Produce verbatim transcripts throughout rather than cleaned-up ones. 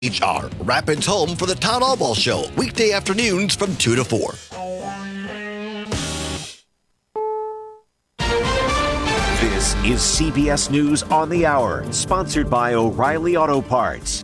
H R, Rapids home for the Todd Albaugh Show, weekday afternoons from two to four. This is C B S News on the Hour, sponsored by O'Reilly Auto Parts.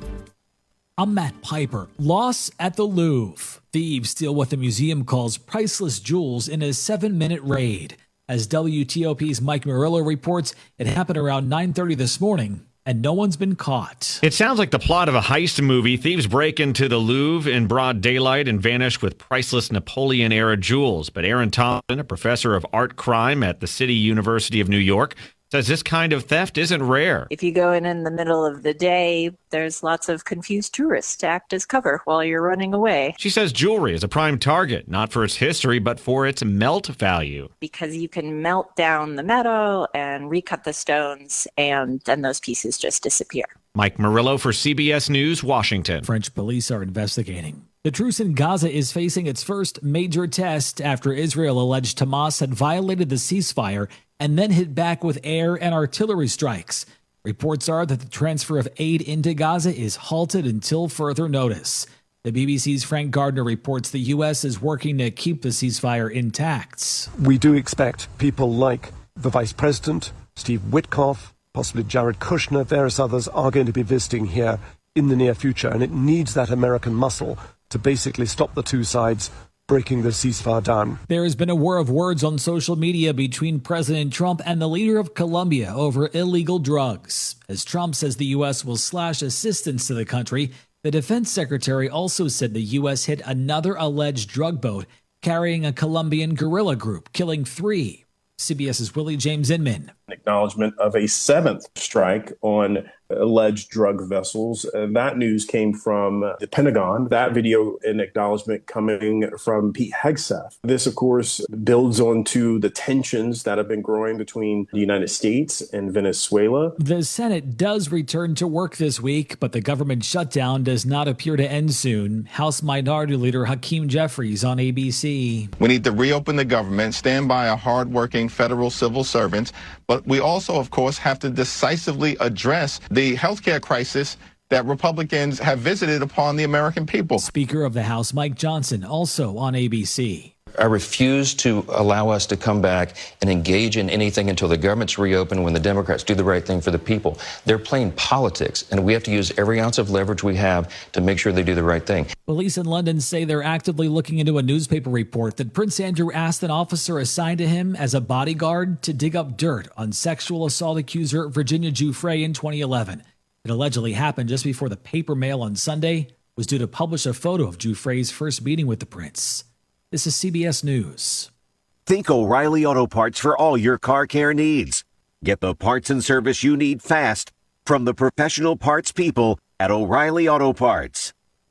I'm Matt Piper. Loss at the Louvre. Thieves steal what the museum calls priceless jewels in a seven-minute raid. As W T O P's Mike Murillo reports, it happened around nine thirty this morning, and no one's been caught. It sounds like the plot of a heist movie. Thieves break into the Louvre in broad daylight and vanish with priceless Napoleon-era jewels. But Aaron Thompson, a professor of art crime at the City University of New York, says this kind of theft isn't rare. If you go in in the middle of the day, there's lots of confused tourists to act as cover while you're running away. She says jewelry is a prime target, not for its history, but for its melt value. Because you can melt down the metal and recut the stones, and then those pieces just disappear. Mike Murillo for C B S News, Washington. French police are investigating. The truce in Gaza is facing its first major test after Israel alleged Hamas had violated the ceasefire and then hit back with air and artillery strikes. Reports are that the transfer of aid into Gaza is halted until further notice. The B B C's Frank Gardner reports the U S is working to keep the ceasefire intact. We do expect people like the Vice President, Steve Witkoff, possibly Jared Kushner, various others are going to be visiting here in the near future, and it needs that American muscle to basically stop the two sides breaking the ceasefire down. There has been a war of words on social media between President Trump and the leader of Colombia over illegal drugs. As Trump says the U S will slash assistance to the country, the defense secretary also said the U S hit another alleged drug boat carrying a Colombian guerrilla group, killing three. CBS's Willie James Inman. An acknowledgement of a seventh strike on alleged drug vessels. Uh, that news came from uh, the Pentagon. That video and acknowledgement coming from Pete Hegseth. This, of course, builds onto the tensions that have been growing between the United States and Venezuela. The Senate does return to work this week, but the government shutdown does not appear to end soon. House Minority Leader Hakeem Jeffries on A B C. We need to reopen the government, stand by our hardworking federal civil servants, but we also, of course, have to decisively address the healthcare crisis that Republicans have visited upon the American people. Speaker of the House Mike Johnson, also on A B C. I refuse to allow us to come back and engage in anything until the government's reopened, when the Democrats do the right thing for the people. They're playing politics, and we have to use every ounce of leverage we have to make sure they do the right thing. Police in London say they're actively looking into a newspaper report that Prince Andrew asked an officer assigned to him as a bodyguard to dig up dirt on sexual assault accuser Virginia Giuffre in twenty eleven. It allegedly happened just before the paper mail on Sunday was due to publish a photo of Giuffre's first meeting with the prince. This is C B S News. Think O'Reilly Auto Parts for all your car care needs. Get the parts and service you need fast from the professional parts people at O'Reilly Auto Parts.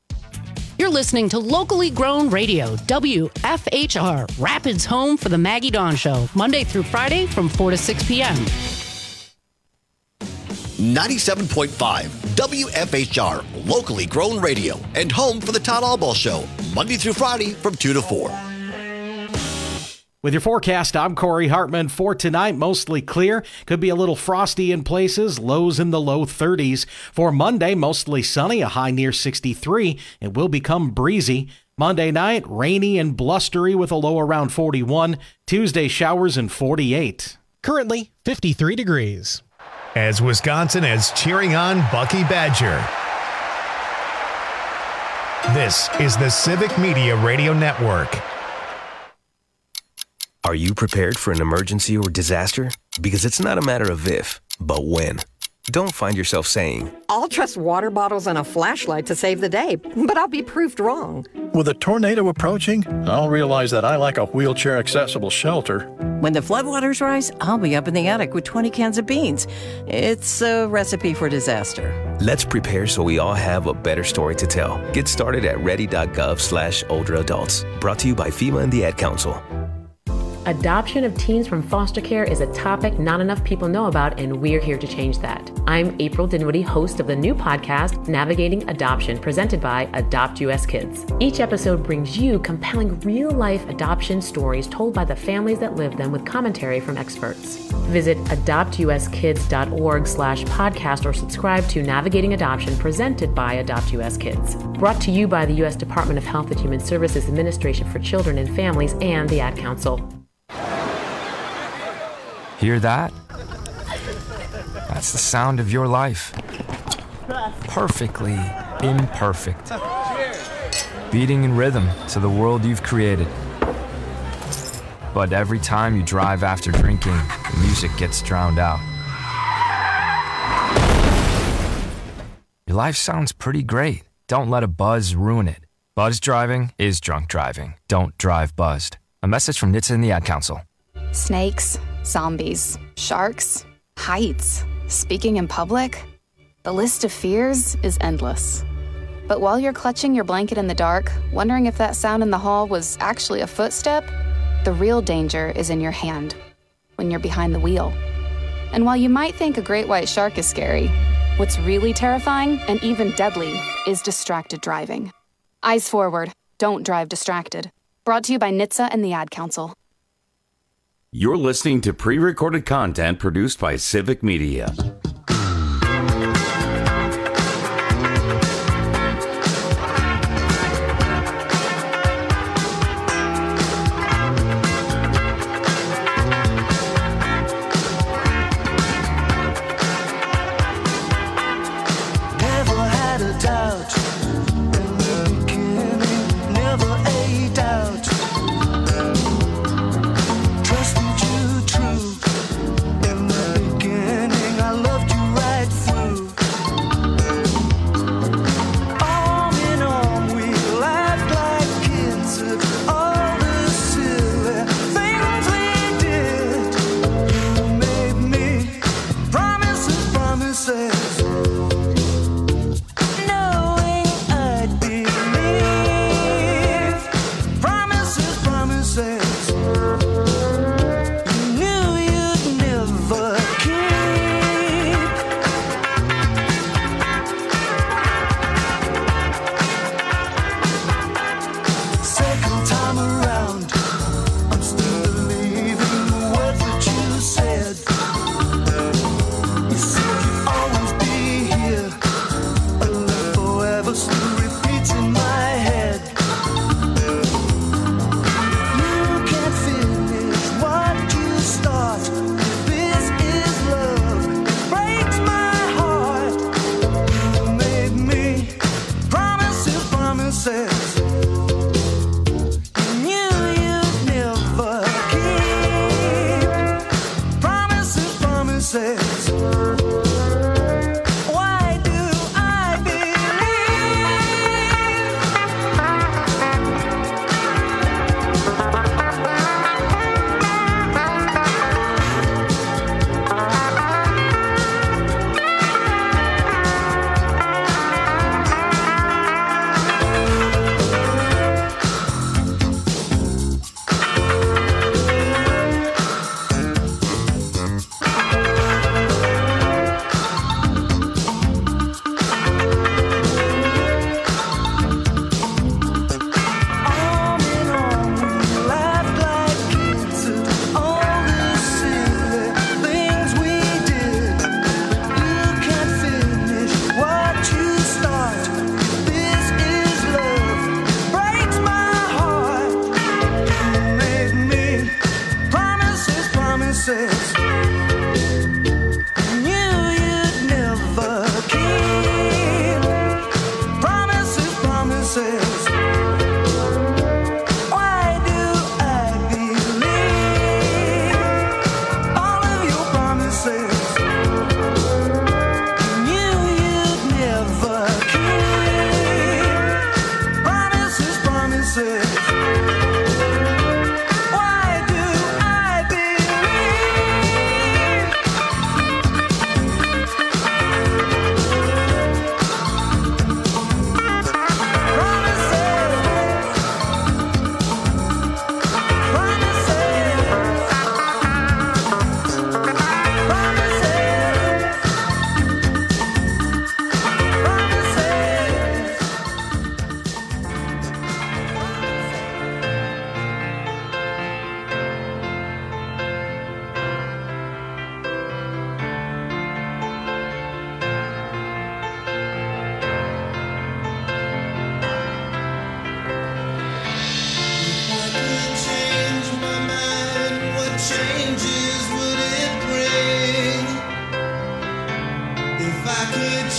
You're listening to locally grown radio, W F H R, Rapids home for the Maggie Dawn Show, Monday through Friday from four to six p.m. ninety-seven point five W F H R, locally grown radio, and home for the Todd Albaugh Show, Monday through Friday from two to four. With your forecast, I'm Corey Hartman. For tonight, mostly clear. Could be a little frosty in places, lows in the low thirties. For Monday, mostly sunny, a high near sixty-three. It will become breezy. Monday night, rainy and blustery with a low around forty-one. Tuesday, showers and forty-eight. Currently, fifty-three degrees. As Wisconsin is cheering on Bucky Badger. This is the Civic Media Radio Network. Are you prepared for an emergency or disaster? Because it's not a matter of if, but when. Don't find yourself saying, I'll trust water bottles and a flashlight to save the day, but I'll be proved wrong. With a tornado approaching, I'll realize that I lack a wheelchair-accessible shelter. When the floodwaters rise, I'll be up in the attic with twenty cans of beans. It's a recipe for disaster. Let's prepare so we all have a better story to tell. Get started at ready.gov slash older adults. Brought to you by FEMA and the Ad Council. Adoption of teens from foster care is a topic not enough people know about, and we're here to change that. I'm April Dinwiddie, host of the new podcast, Navigating Adoption, presented by Adopt U S Kids. Each episode brings you compelling real-life adoption stories told by the families that live them with commentary from experts. Visit adopt u s kids dot org slash podcast or subscribe to Navigating Adoption, presented by Adopt U S Kids. Brought to you by the U S Department of Health and Human Services Administration for Children and Families and the Ad Council. Hear that? That's the sound of your life. Perfectly imperfect. Beating in rhythm to the world you've created. But every time you drive after drinking, the music gets drowned out. Your life sounds pretty great. Don't let a buzz ruin it. Buzz driving is drunk driving. Don't drive buzzed. A message from N H T S A and the Ad Council. Snakes, zombies, sharks, heights, speaking in public. The list of fears is endless. But while you're clutching your blanket in the dark, wondering if that sound in the hall was actually a footstep, the real danger is in your hand, when you're behind the wheel. And while you might think a great white shark is scary, what's really terrifying and even deadly is distracted driving. Eyes forward, don't drive distracted. Brought to you by N H T S A and the Ad Council. You're listening to pre-recorded content produced by Civic Media.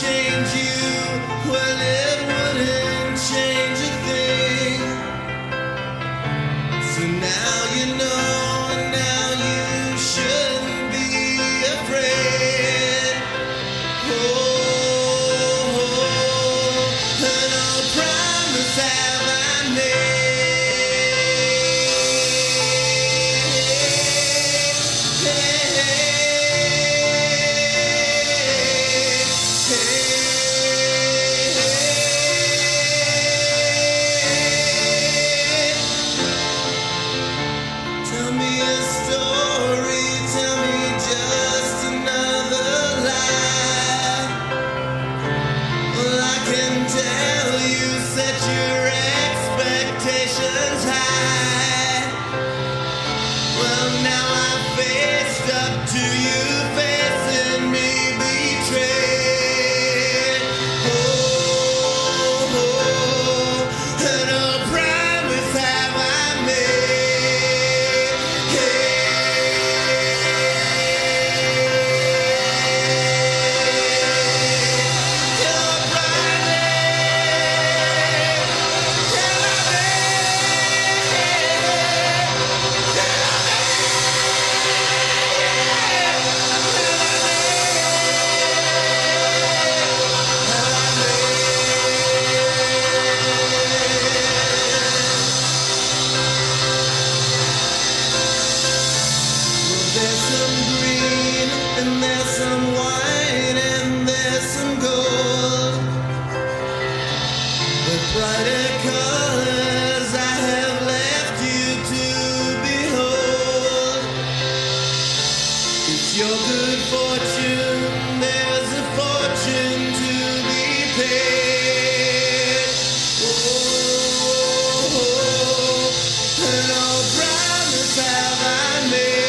change you, well, it wouldn't change a thing. So now you know, and now you shouldn't be afraid. Oh, and I'll promise have I made. Tell me a story, tell me just another lie. Well, I can tell you set your expectations high. Well, now I faced up to you, facing me betrayed. Oh, oh, and a promise have I made. There's some green, and there's some white, and there's some gold. But brighter colors I have left you to behold. It's your good fortune, there's a fortune to be paid. Oh, and I'll promise have I made.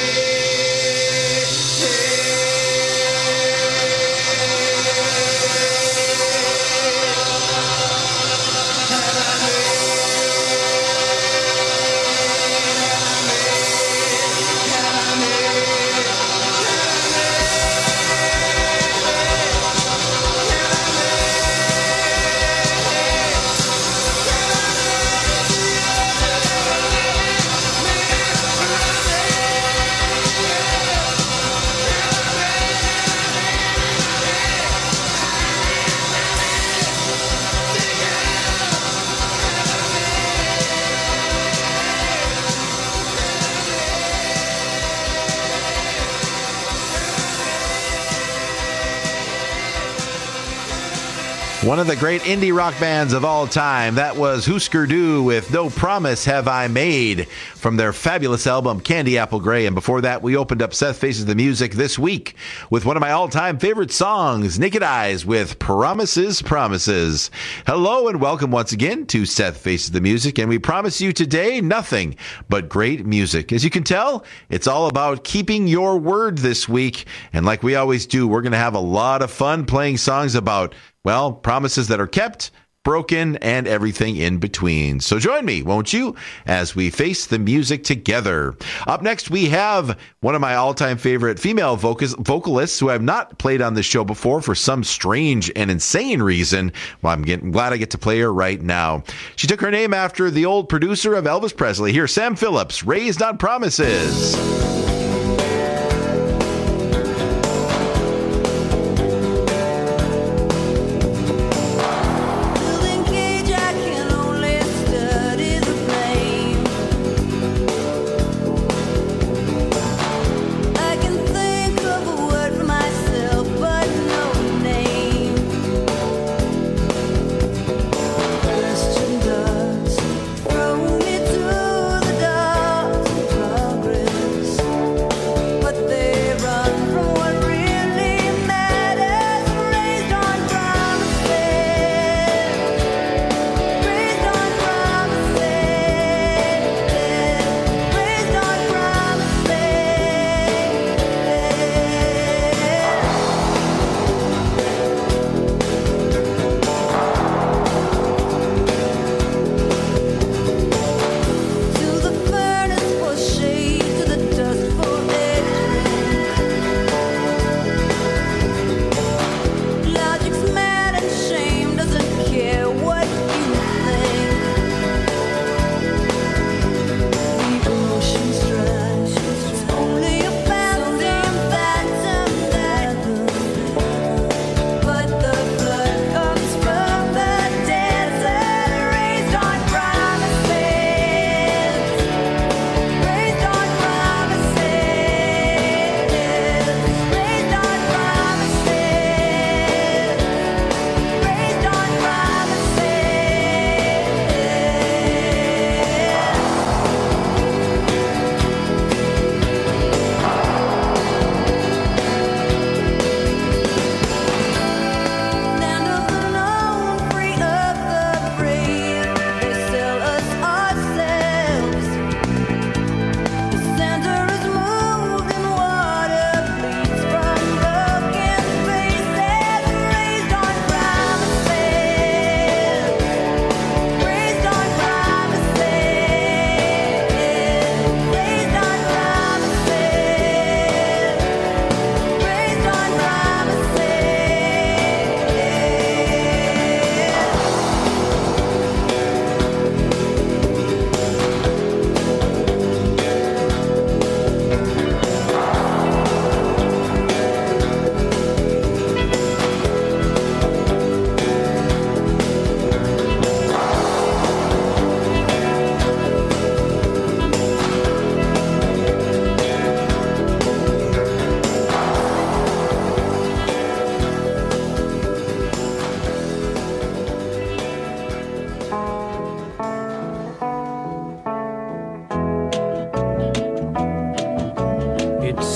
One of the great indie rock bands of all time. That was Husker Du with No Promise Have I Made from their fabulous album Candy Apple Grey. And before that, we opened up Seth Faces the Music this week with one of my all-time favorite songs, Naked Eyes with Promises, Promises. Hello and welcome once again to Seth Faces the Music. And we promise you today nothing but great music. As you can tell, it's all about keeping your word this week. And like we always do, we're going to have a lot of fun playing songs about, well, promises that are kept, broken, and everything in between. So join me, won't you, as we face the music together. Up next, we have one of my all-time favorite female vocals, vocalists who I've not played on this show before for some strange and insane reason. Well, I'm getting, glad I get to play her right now. She took her name after the old producer of Elvis Presley. Here's Sam Phillips, Raised on Promises. Throw me to the dark progress.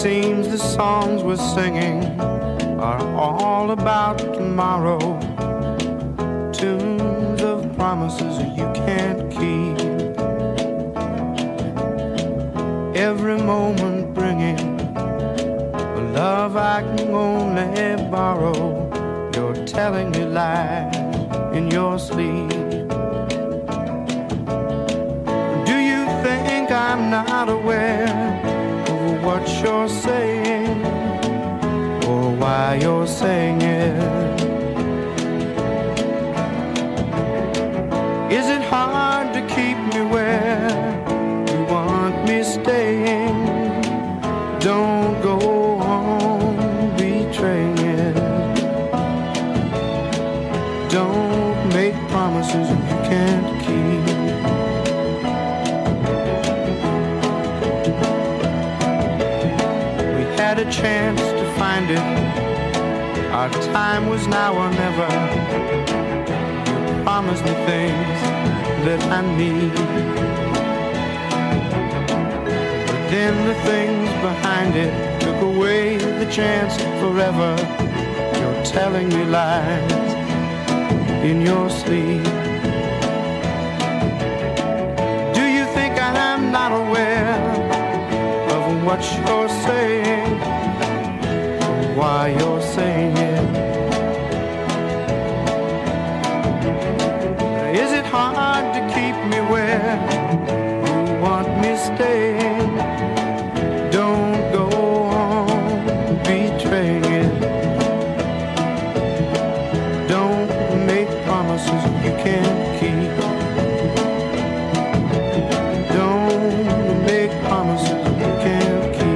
seems the songs we're singing are all about tomorrow. Tunes of promises you can't keep. Every moment bringing a love I can only borrow. You're telling me lies in your sleep. Do you think I'm not aware of what you're saying, or why you're saying it? Is it hard to keep me where you want me staying? Don't go on betraying it. Don't make promises you can't keep. We had a chance to find it. Our time was now or never. You promised me things that I need, but then the things behind it took away the chance forever. You're telling me lies in your sleep. Do you think I'm not aware of what you're saying, or why you're saying it? Is it hard to keep me where you want me staying? Don't go on betraying it. Don't make promises you can't keep. Don't make promises you can't keep.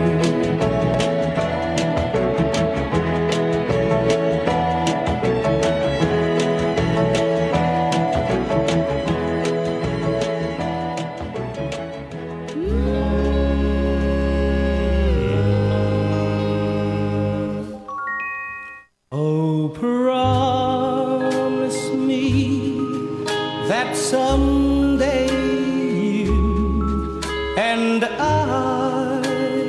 Oh, promise me that someday you and I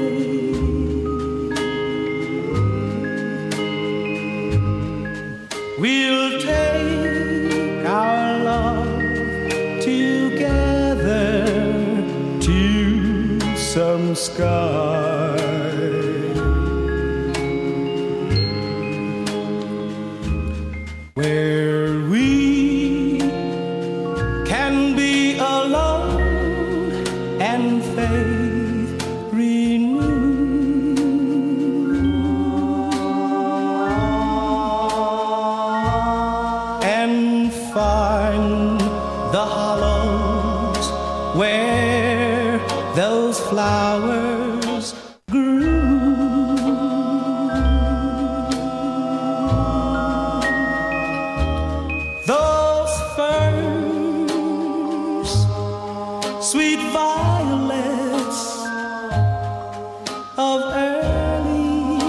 will take our love together to some sky. Where we can be alone and faith renewed, and find the hollows where those flowers grew. Those ferns, sweet violets of early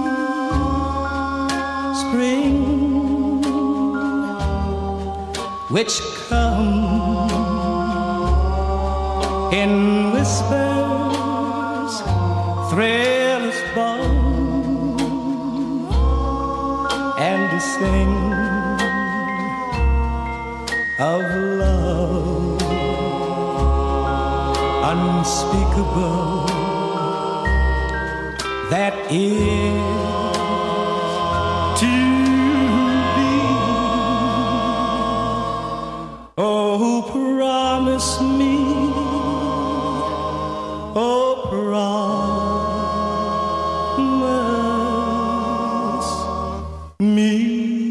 spring, which come in whispers, thrill us both, and to sing of love unspeakable that is to be. Oh, promise me, oh, promise me.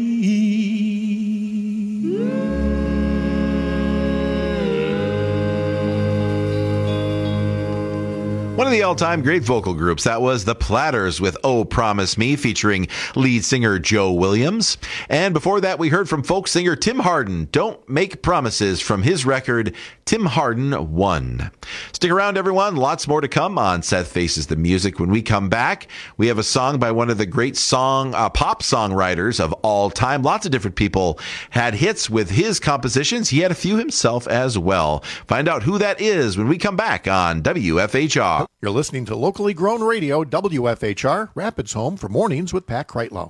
One of the all-time great vocal groups, that was the Platters with Oh Promise Me, featuring lead singer Joe Williams. And before that, we heard from folk singer Tim Hardin, Don't Make Promises, from his record, Tim Hardin one. Stick around, everyone. Lots more to come on Seth Faces the Music. When we come back, we have a song by one of the great song uh, pop songwriters of all time. Lots of different people had hits with his compositions. He had a few himself as well. Find out who that is when we come back on W F H R. com. You're listening to locally grown radio, W F H R, Rapids Home for Mornings with Pat Kreitlow.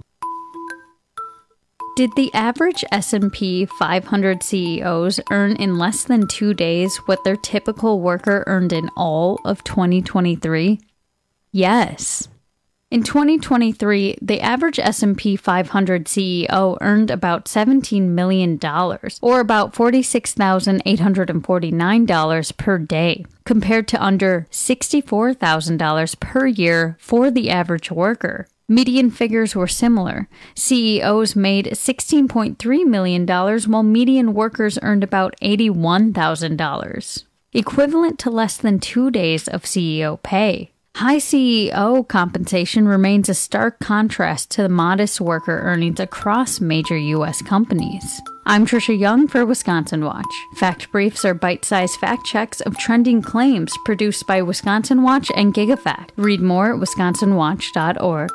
Did the average S and P five hundred C E Os earn in less than two days what their typical worker earned in all of twenty twenty-three? Yes. In twenty twenty-three, the average S and P five hundred C E O earned about seventeen million dollars, or about forty-six thousand eight hundred forty-nine dollars per day, compared to under sixty-four thousand dollars per year for the average worker. Median figures were similar. C E Os made sixteen point three million dollars, while median workers earned about eighty-one thousand dollars, equivalent to less than two days of C E O pay. High C E O compensation remains a stark contrast to the modest worker earnings across major U S companies. I'm Trisha Young for Wisconsin Watch. Fact Briefs are bite-sized fact checks of trending claims produced by Wisconsin Watch and GigaFact. Read more at wisconsin watch dot org.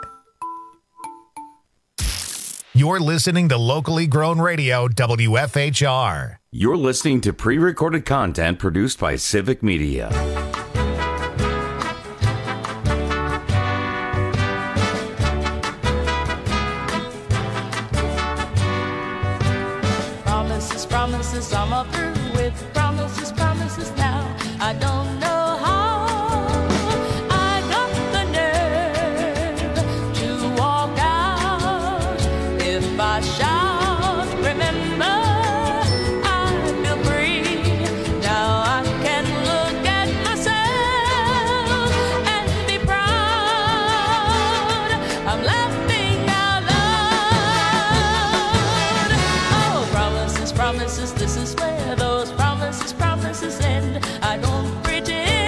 You're listening to locally grown radio, W F H R. You're listening to pre-recorded content produced by Civic Media. Promises, promises, I'm up through with promises, promises now. I don't know how I got the nerve to walk out. If I shout, remember, I feel free. Now I can look at myself and be proud. I'm laughing out loud. Oh, promises, promises, this is where those promises, promises end. I don't pretend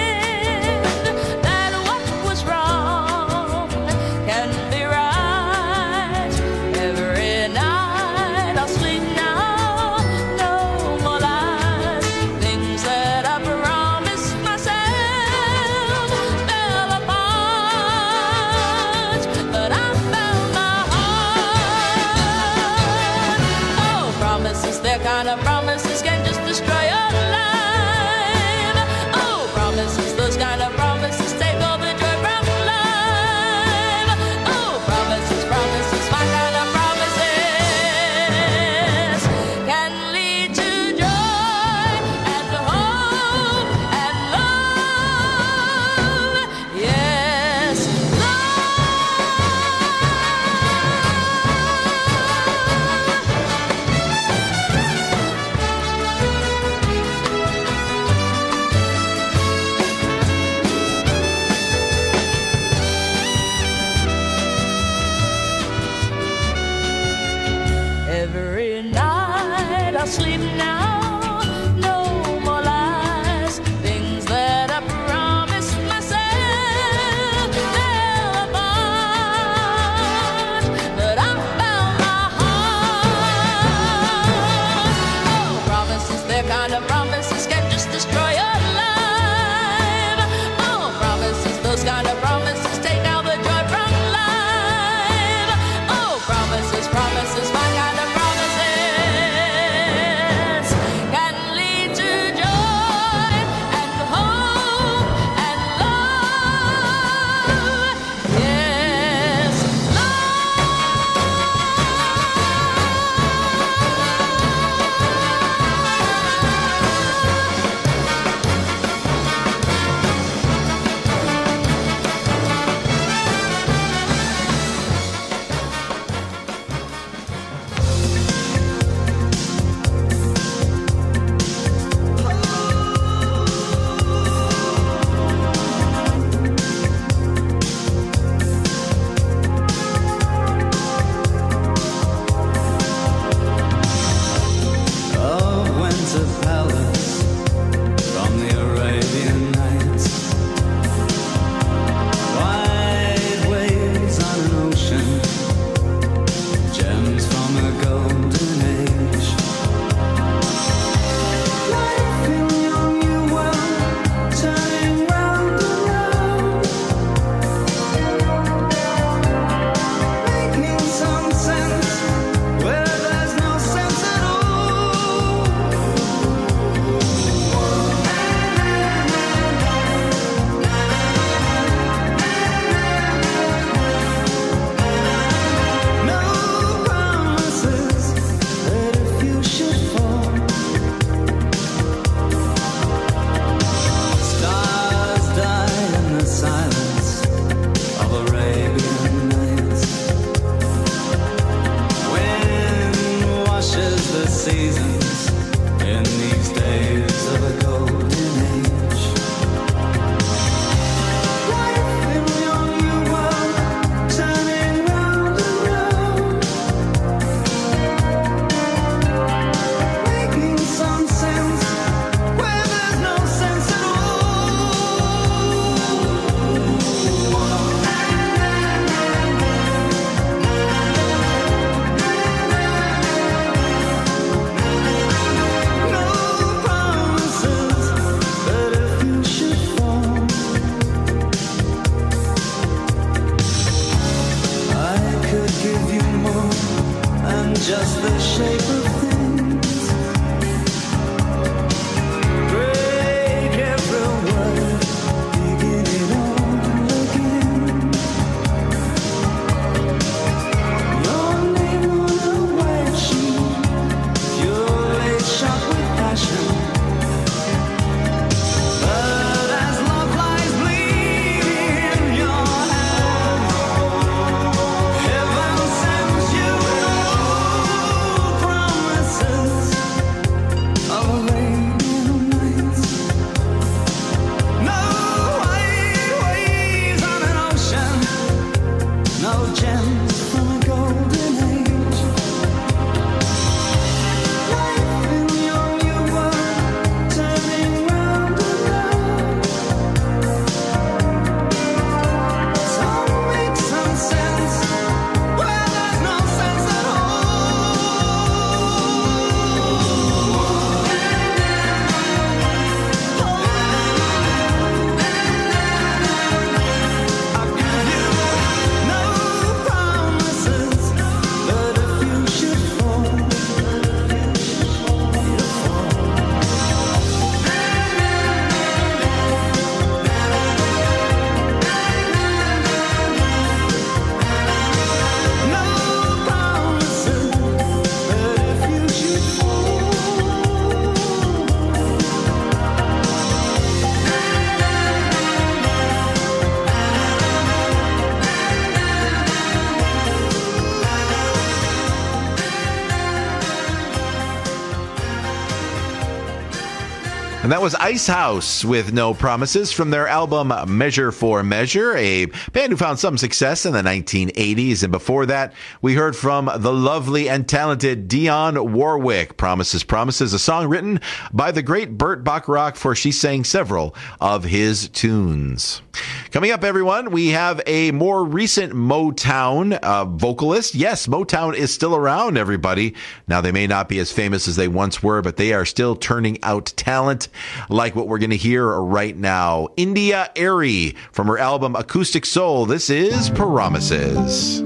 And that was Ice House with No Promises from their album Measure for Measure, a band who found some success in the nineteen eighties. And before that, we heard from the lovely and talented Dionne Warwick. Promises, Promises, a song written by the great Burt Bacharach, for she sang several of his tunes. Coming up, everyone, we have a more recent Motown uh, vocalist. Yes, Motown is still around, everybody. Now, they may not be as famous as they once were, but they are still turning out talent like what we're going to hear right now. India.Arie from her album Acoustic Soul. This is Promises.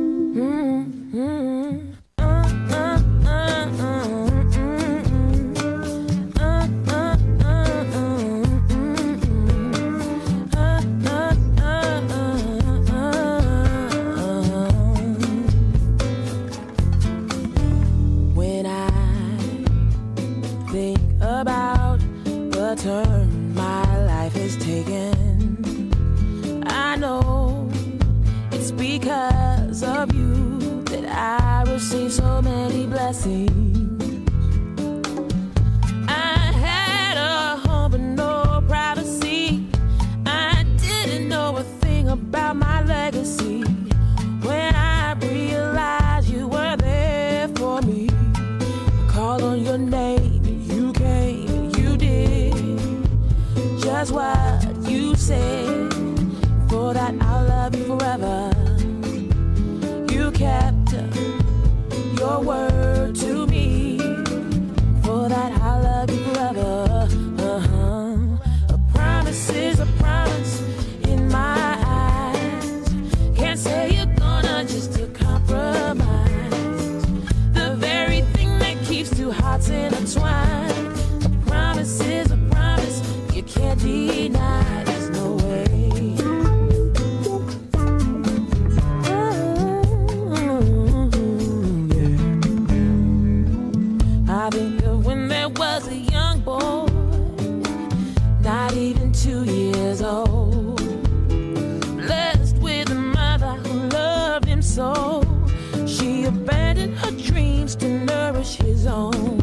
Turn my life has taken. I know it's because of you that I receive so many blessings. I had a home but no privacy. I didn't know a thing about my legacy. When I realized you were there for me, I called on your name and you came. Just what you said. For that I'll love you forever. You kept your word to me. For that I'll love you forever. Uh-huh. A promise is a promise in my eyes. Can't say you're gonna just to compromise. The very thing that keeps two hearts intertwined. A promise is a promise. You can't deny, there's no way. Mm-hmm, yeah. I think of when there was a young boy, not even two years old, blessed with a mother who loved him so. She abandoned her dreams to nourish his own.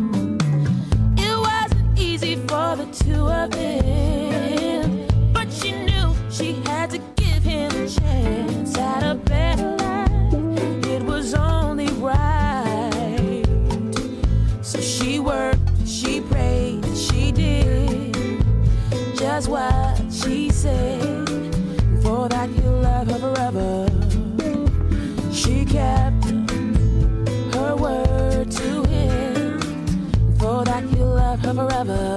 For the two of them, but she knew she had to give him a chance at a better life. It was only right. So she worked, she prayed, she did just what she said. For that you'll love her forever. She kept her word to him. For that you'll love her forever.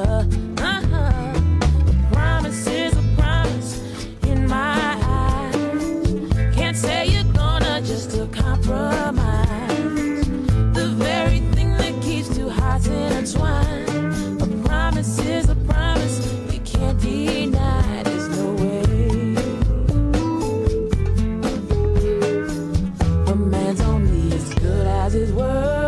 Compromise. The very thing that keeps two hearts intertwined. A promise is a promise. You can't deny. There's no way. A man's only as good as his word.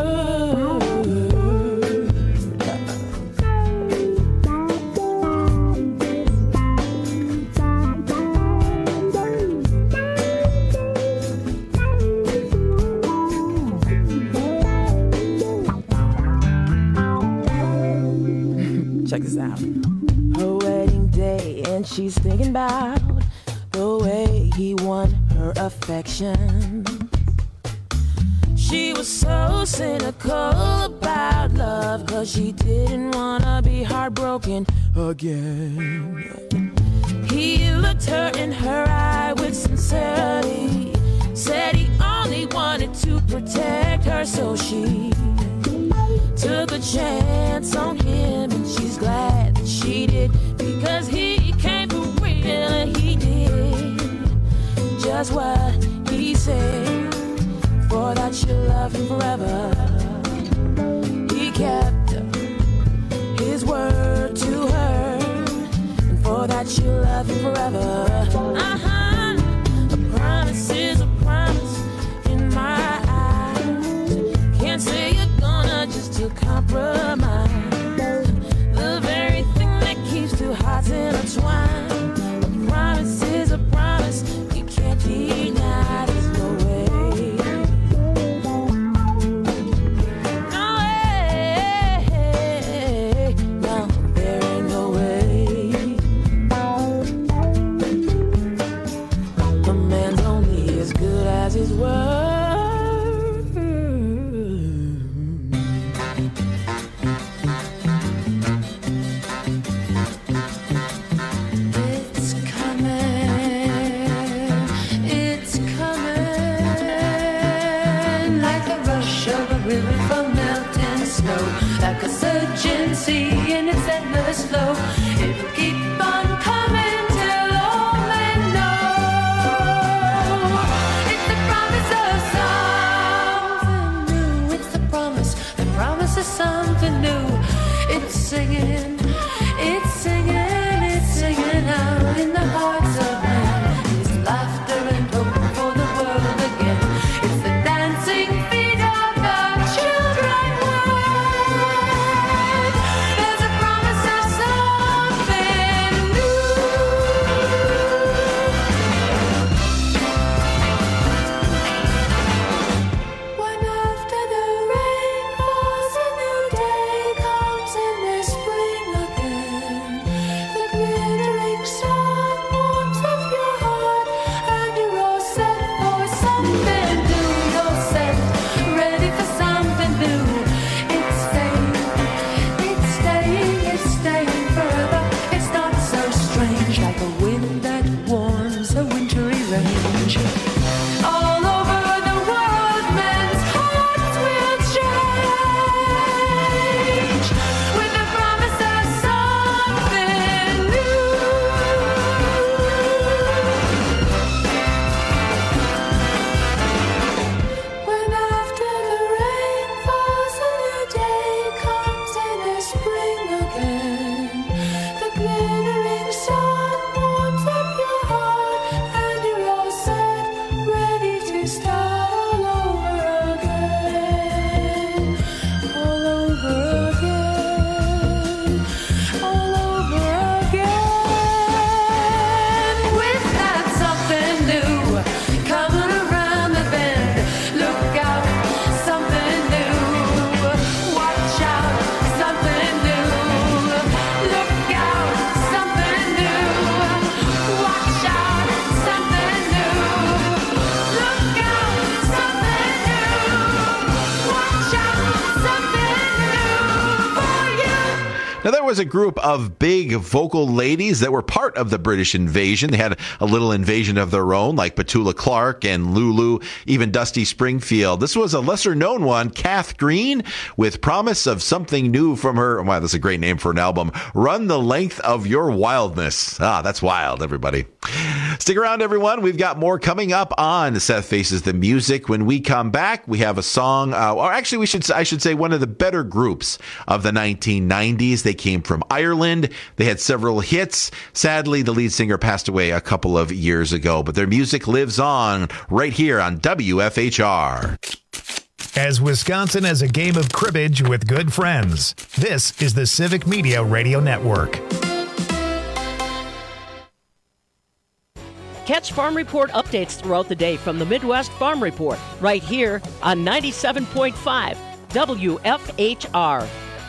Check this out. Her wedding day, and she's thinking about the way he won her affection. She was so cynical about love, cause she didn't wanna be heartbroken again. He looked her in her eye with sincerity, said he only wanted to protect her, so she took a chance on him, and she's glad that she did, because he came for real and he did just what he said. For that she'll love him forever. He kept his word to her, and for that she'll love him forever. Uh-huh. A promise is a promise in my eyes. Can't say you're gonna just to compromise. The very thing that keeps two hearts intertwined. A promise is a promise. You can't deny. There's no way. No way. No, there endless flow. It will keep on coming till all men know. It's the promise of something new. It's the promise, the promise of something new. It's singing, it's singing, it's singing out in the hearts of men. It's laughter and hope for the world again. It's the dancing feet of the children word. There's a promise of something new. When after the rain falls, a new day comes in the spring again. The glittering sun warms up your heart, and you're all set for something new. You're set, ready for something new. It's staying, it's staying, it's staying forever. It's not so strange, like a wind that warms a wintry range. All over the world, men's hearts will change with the promise of something new. When after the rain falls, a new day comes in the spring again. The glittering sun warms up your heart, and you're all set, ready to start all over again. All over again. All over again. With that something new coming around the bend. Look out, something new. Watch out, something new. Look out, something new. Watch out, something new. Look out, something new. Watch out, something new for you. Now, there was a group of big vocal ladies that were part of the British invasion. They had a little invasion of their own, like Petula Clark and Lulu, even Dusty Springfield. This was a lesser-known one, Kath Green, with Promise of Something New from her, wow, that's a great name for an album, Run the Length of Your Wildness. Ah, that's wild, everybody. Stick around, everyone. We've got more coming up on Seth Faces the Music. When we come back, we have a song, uh, or actually, we should I should say one of the better groups of the nineteen nineties. They came from Ireland. They had several hits. Sadly, the lead singer passed away a couple of years ago, but their music lives on right here on W F H R. As Wisconsin has a game of cribbage with good friends, this is the Civic Media Radio Network. Catch Farm Report updates throughout the day from the Midwest Farm Report, right here on ninety-seven point five W F H R.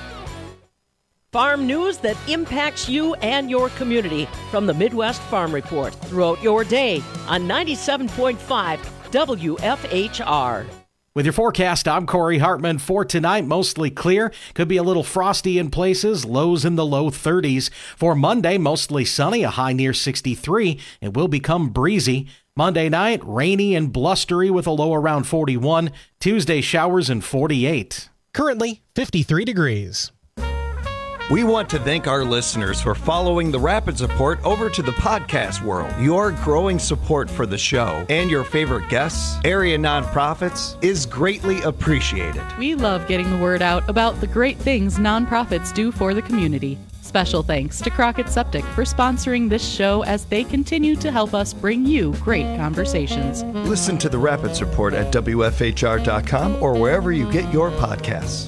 Farm news that impacts you and your community from the Midwest Farm Report throughout your day on ninety-seven point five W F H R. With your forecast, I'm Corey Hartman. For tonight, mostly clear. Could be a little frosty in places. Lows in the low thirties. For Monday, mostly sunny, a high near sixty-three. It will become breezy. Monday night, rainy and blustery with a low around forty-one. Tuesday, showers and forty-eight. Currently, fifty-three degrees. We want to thank our listeners for following the Rapids Report over to the podcast world. Your growing support for the show and your favorite guests, area nonprofits, is greatly appreciated. We love getting the word out about the great things nonprofits do for the community. Special thanks to Crockett Septic for sponsoring this show as they continue to help us bring you great conversations. Listen to the Rapids Report at W F H R dot com or wherever you get your podcasts.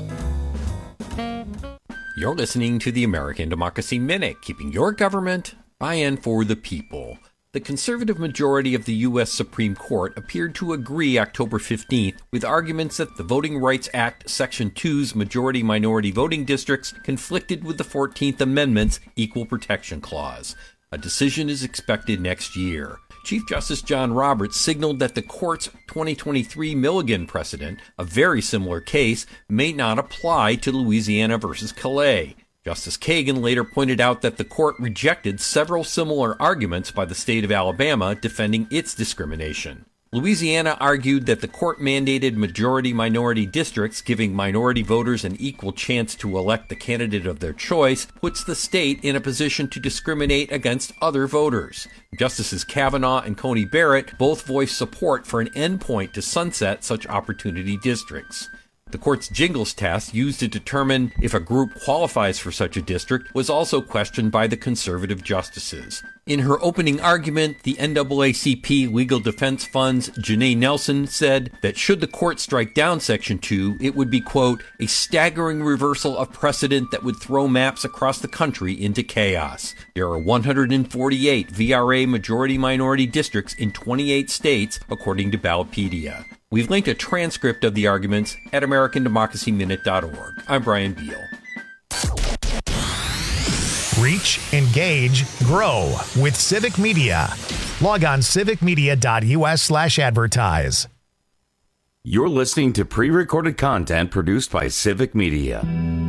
You're listening to the American Democracy Minute, keeping your government by and for the people. The conservative majority of the U S Supreme Court appeared to agree October fifteenth with arguments that the Voting Rights Act Section two's majority-minority voting districts conflicted with the fourteenth Amendment's Equal Protection Clause. A decision is expected next year. Chief Justice John Roberts signaled that the court's twenty twenty-three Milligan precedent, a very similar case, may not apply to Louisiana versus Calais. Justice Kagan later pointed out that the court rejected several similar arguments by the state of Alabama defending its discrimination. Louisiana argued that the court-mandated majority-minority districts giving minority voters an equal chance to elect the candidate of their choice puts the state in a position to discriminate against other voters. Justices Kavanaugh and Coney Barrett both voiced support for an endpoint to sunset such opportunity districts. The court's Jingles test, used to determine if a group qualifies for such a district, was also questioned by the conservative justices. In her opening argument, the N double A C P Legal Defense Fund's Janae Nelson said that should the court strike down Section two, it would be, quote, a staggering reversal of precedent that would throw maps across the country into chaos. There are one hundred forty-eight V R A majority-minority districts in twenty-eight states, according to Ballotpedia. We've linked a transcript of the arguments at American Democracy Minute dot org. I'm Brian Beal. Reach, engage, grow with Civic Media. Log on civicmedia.us slash advertise. You're listening to pre-recorded content produced by Civic Media.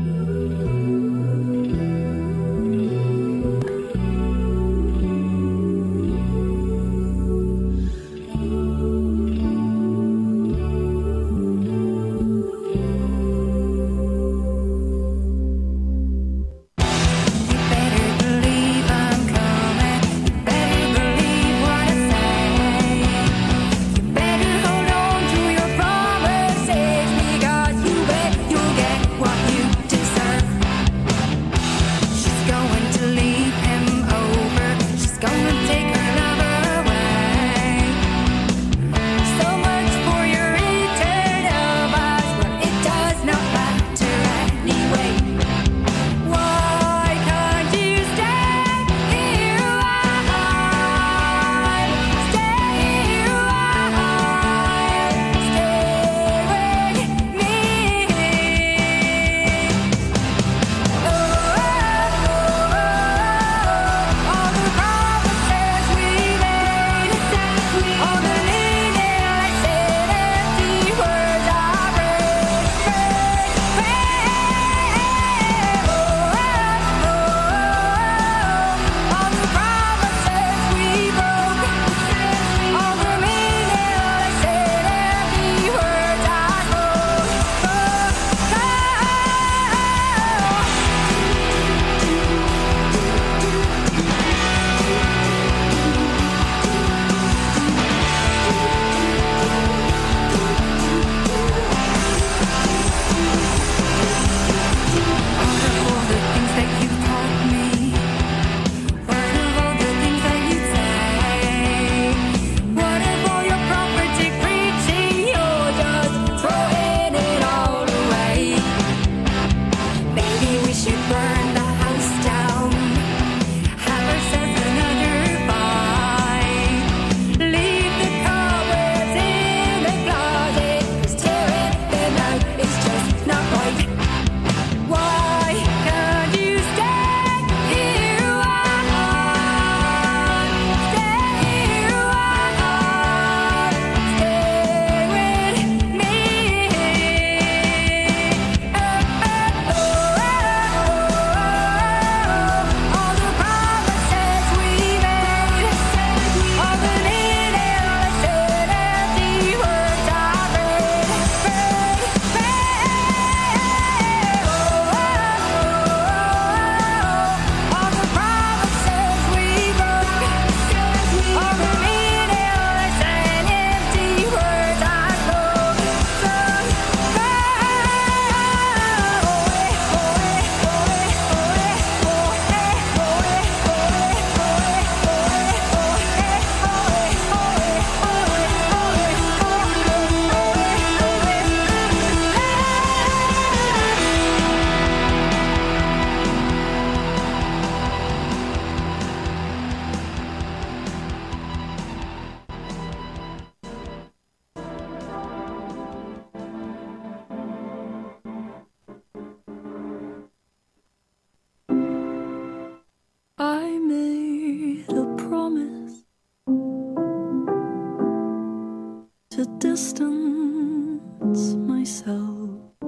distance myself.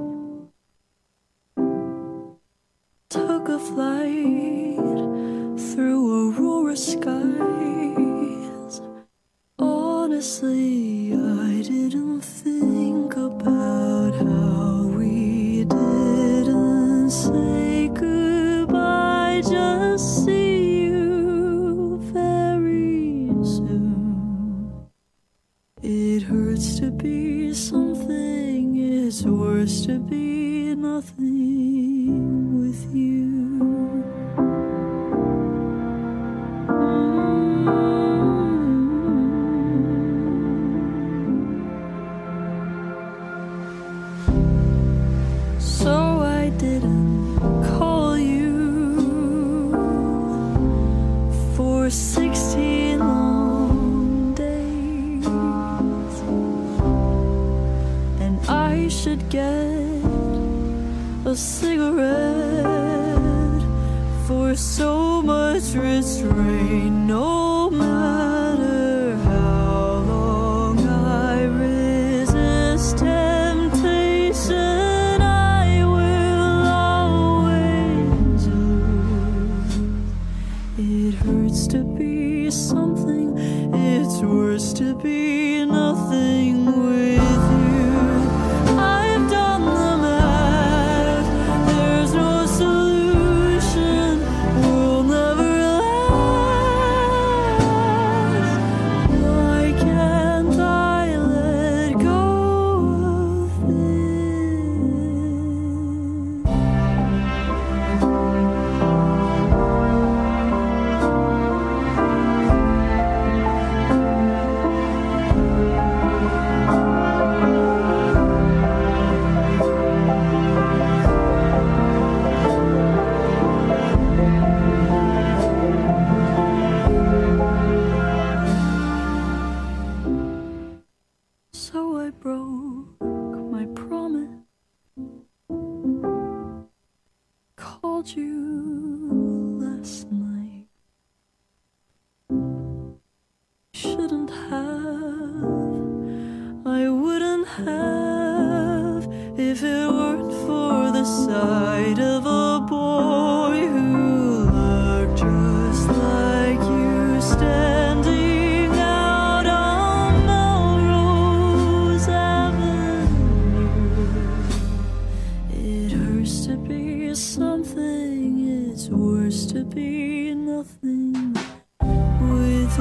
Took a flight through aurora skies. Honestly, for sixty long days, and I should get a cigarette for so much restraint. No matter how long I resist temptation, I will always lose. It hurts to be something, it's worse to be nothing with you. I've done the math, there's no solution, we'll never last. Why can't I let go of So I broke my promise, called you last night. Shouldn't have, I wouldn't have, if it weren't for the sight of a boy who looked just like you standing out on Melrose Avenue. It hurts to be something, it's worse to be nothing with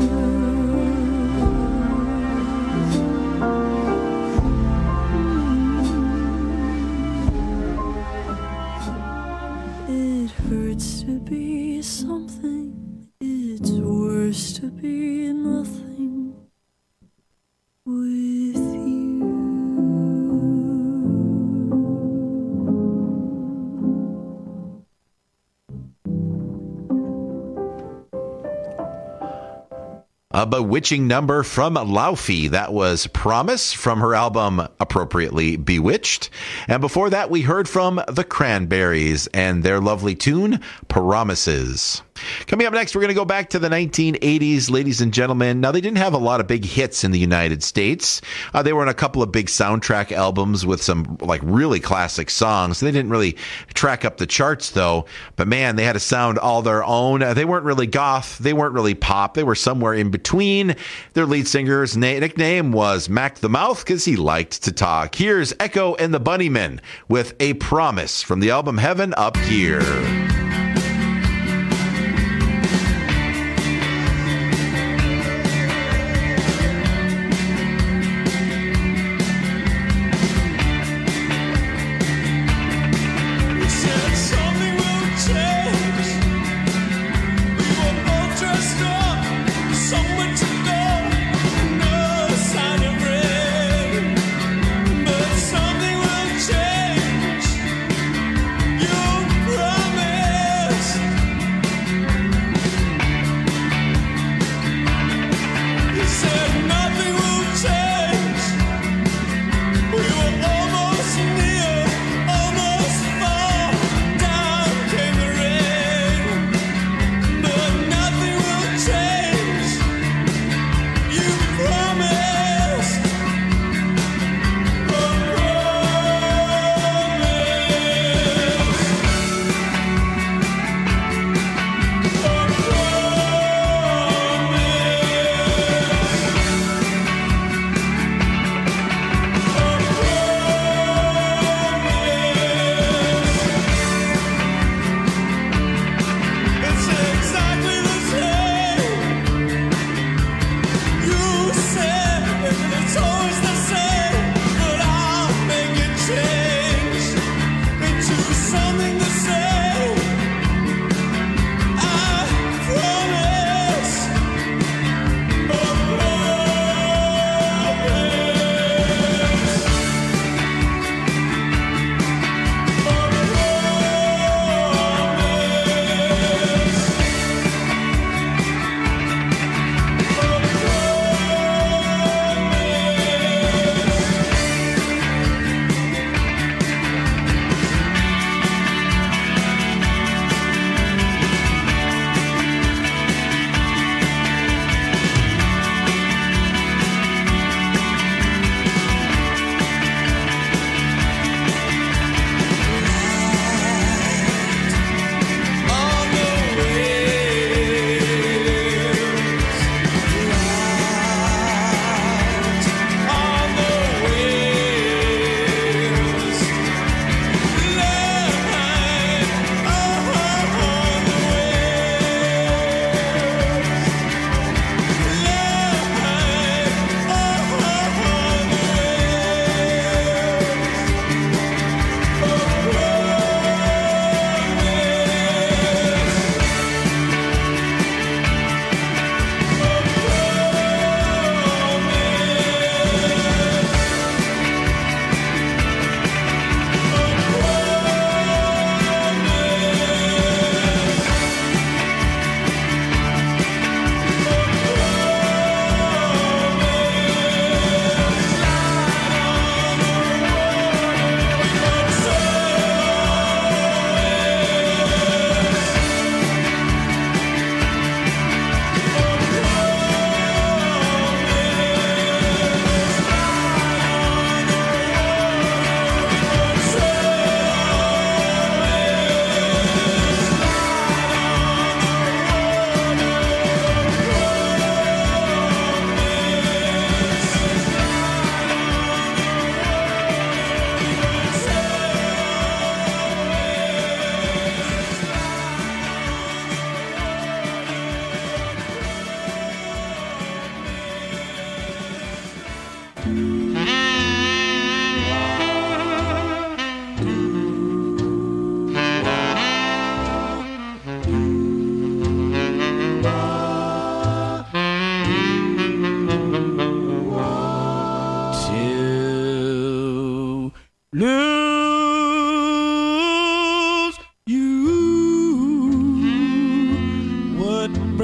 you. It hurts to be something, it's worse to be nothing with you. A bewitching number from Laufey. That was Promise from her album appropriately Bewitched. And before that, we heard from the Cranberries and their lovely tune, Promises. Coming up next, we're going to go back to the nineteen eighties, ladies and gentlemen. Now, they didn't have a lot of big hits in the United States. Uh, they were in a couple of big soundtrack albums with some like really classic songs. They didn't really track up the charts, though. But man, they had a sound all their own. Uh, they weren't really goth. They weren't really pop. They were somewhere in between. Their lead singer's na- nickname was Mac the Mouth because he liked to talk. Here's Echo and the Bunnymen with A Promise from the album Heaven Up Here. Something will change. You promise.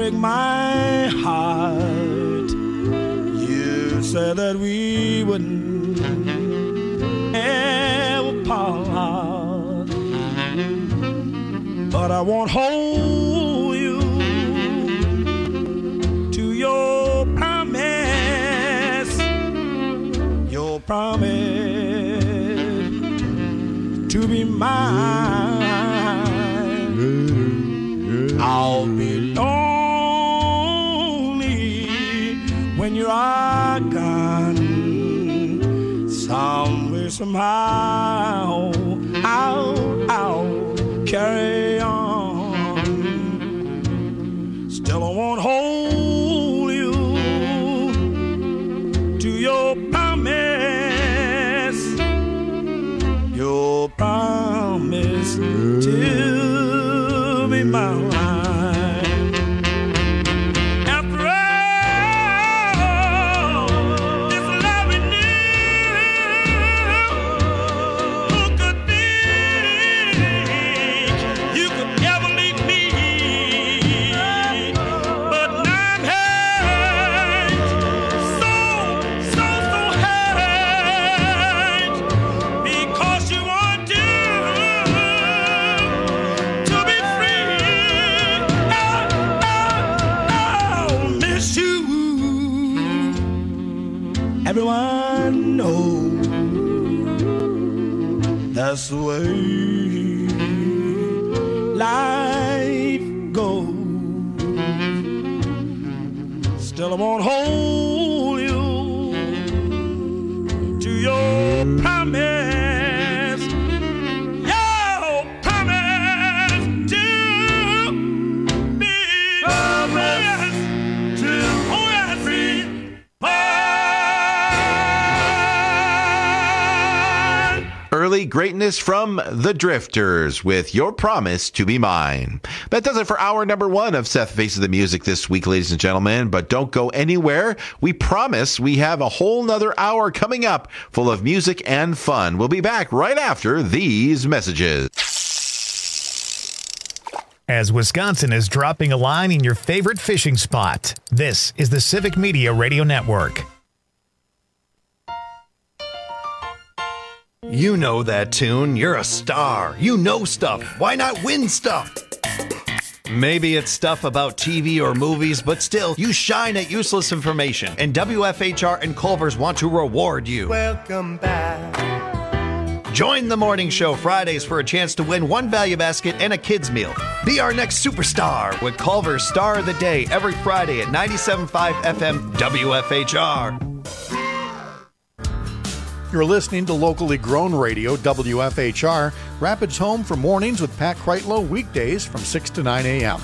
break my heart. You said that we wouldn't ever part, but I won't hold you to your promise, your promise to be mine. I'll be lonely when you are gone. Somewhere, somehow, I'll, I'll carry on. Still, I won't hold you to your promise, your promise to be mine. Everyone knows that's the way life goes. Still, I won't hold you to your promise, your promise to be promise to be Early greatness from the Drifters with Your Promise to Be Mine. That does it for hour number one of Seth Faces the Music this week, ladies and gentlemen. But don't go anywhere. We promise we have a whole nother hour coming up full of music and fun. We'll be back right after these messages. As Wisconsin is dropping a line in your favorite fishing spot, this is the Civic Media Radio Network. You know that tune. You're a star. You know stuff. Why not win stuff? Maybe it's stuff about T V or movies, but still, you shine at useless information. And W F H R and Culver's want to reward you. Welcome back. Join the morning show Fridays for a chance to win one value basket and a kid's meal. Be our next superstar with Culver's Star of the Day every Friday at ninety-seven point five F M W F H R. You're listening to locally grown radio W F H R, Rapids home for mornings with Pat Kreitlow weekdays from six to nine a.m.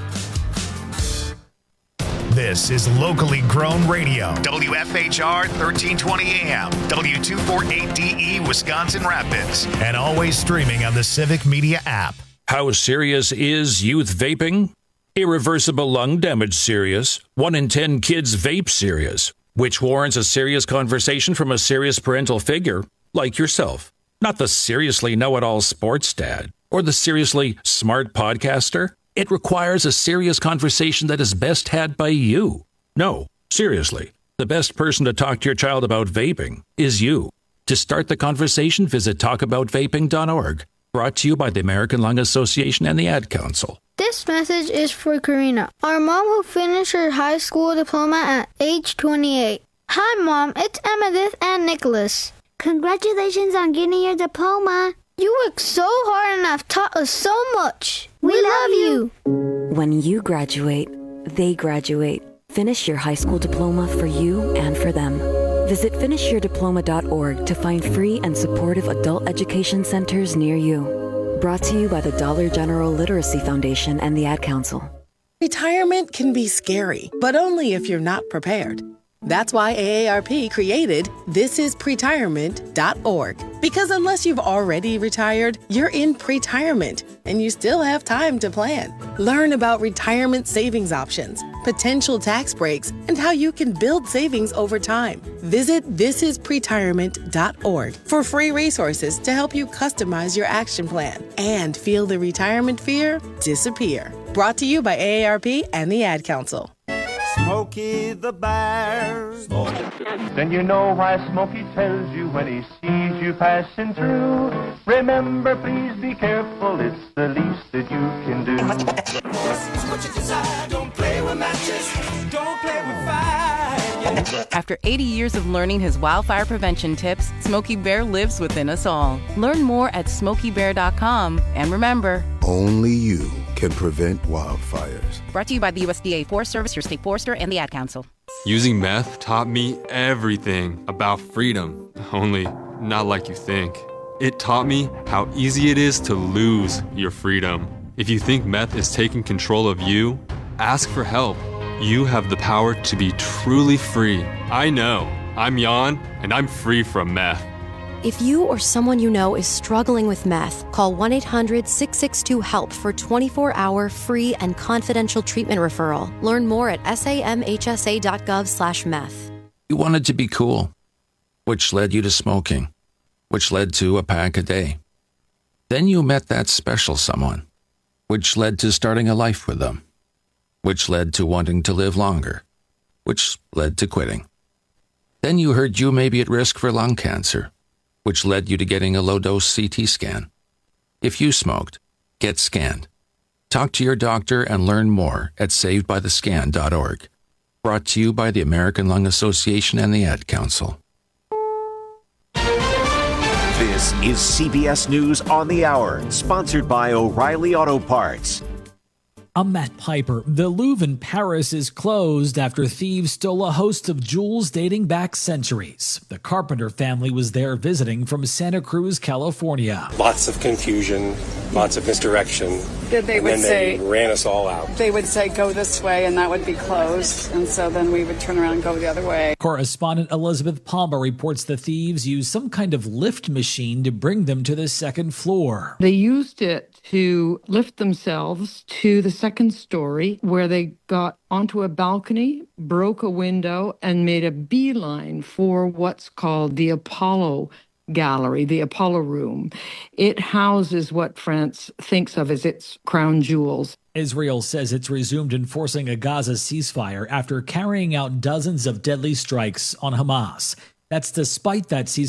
This is locally grown radio. W F H R thirteen twenty A M, W two forty-eight D E, Wisconsin Rapids, and always streaming on the Civic Media app. How serious is youth vaping? Irreversible lung damage serious. One in ten kids vape serious, which warrants a serious conversation from a serious parental figure like yourself. Not the seriously know-it-all sports dad or the seriously smart podcaster. It requires a serious conversation that is best had by you. No, seriously, the best person to talk to your child about vaping is you. To start the conversation, visit talk about vaping dot org. Brought to you by the American Lung Association and the Ad Council. This message is for Karina, our mom who finished her high school diploma at age twenty-eight. Hi, Mom. It's Emmettith and Nicholas. Congratulations on getting your diploma. You worked so hard and have taught us so much. We, we love you. When you graduate, they graduate. Finish your high school diploma for you and for them. Visit finish your diploma dot org to find free and supportive adult education centers near you. Brought to you by the Dollar General Literacy Foundation and the Ad Council. Retirement can be scary, but only if you're not prepared. That's why A A R P created this is pretirement dot org. Because unless you've already retired, you're in pretirement, and you still have time to plan. Learn about retirement savings options, potential tax breaks, and how you can build savings over time. Visit this is pretirement dot org for free resources to help you customize your action plan and feel the retirement fear disappear. Brought to you by A A R P and the Ad Council. Smokey the Bear. Then you know why Smokey tells you when he sees you passing through. Remember, please be careful, it's the least that you can do. What you desire, don't play with matches, don't play with fire. After eighty years of learning his wildfire prevention tips, Smokey Bear lives within us all. Learn more at smokey bear dot com. And remember, only you can prevent wildfires. Brought to you by the U S D A Forest Service, your state forester, and the Ad Council. Using meth taught me everything about freedom, only not like you think. It taught me how easy it is to lose your freedom. If you think meth is taking control of you, ask for help. You have the power to be truly free. I know. I'm Jan, and I'm free from meth. If you or someone you know is struggling with meth, call one eight hundred six six two HELP for twenty-four hour free and confidential treatment referral. Learn more at samhsa.gov slash meth. You wanted to be cool, which led you to smoking, which led to a pack a day. Then you met that special someone, which led to starting a life with them, which led to wanting to live longer, which led to quitting. Then you heard you may be at risk for lung cancer, which led you to getting a low-dose C T scan. If you smoked, get scanned. Talk to your doctor and learn more at saved by the scan dot org. Brought to you by the American Lung Association and the Ad Council. This is C B S News on the Hour, sponsored by O'Reilly Auto Parts. I'm Matt Piper. The Louvre in Paris is closed after thieves stole a host of jewels dating back centuries. The Carpenter family was there visiting from Santa Cruz, California. Lots of confusion, lots of misdirection. Then they and would then say, they ran us all out. They would say, go this way, and that would be closed. And so then we would turn around and go the other way. Correspondent Elizabeth Palmer reports the thieves used some kind of lift machine to bring them to the second floor. They used it to lift themselves to the second story, where they got onto a balcony, broke a window, and made a beeline for what's called the Apollo Gallery, the Apollo Room. It houses what France thinks of as its crown jewels. Israel says it's resumed enforcing a Gaza ceasefire after carrying out dozens of deadly strikes on Hamas. That's despite that ceasefire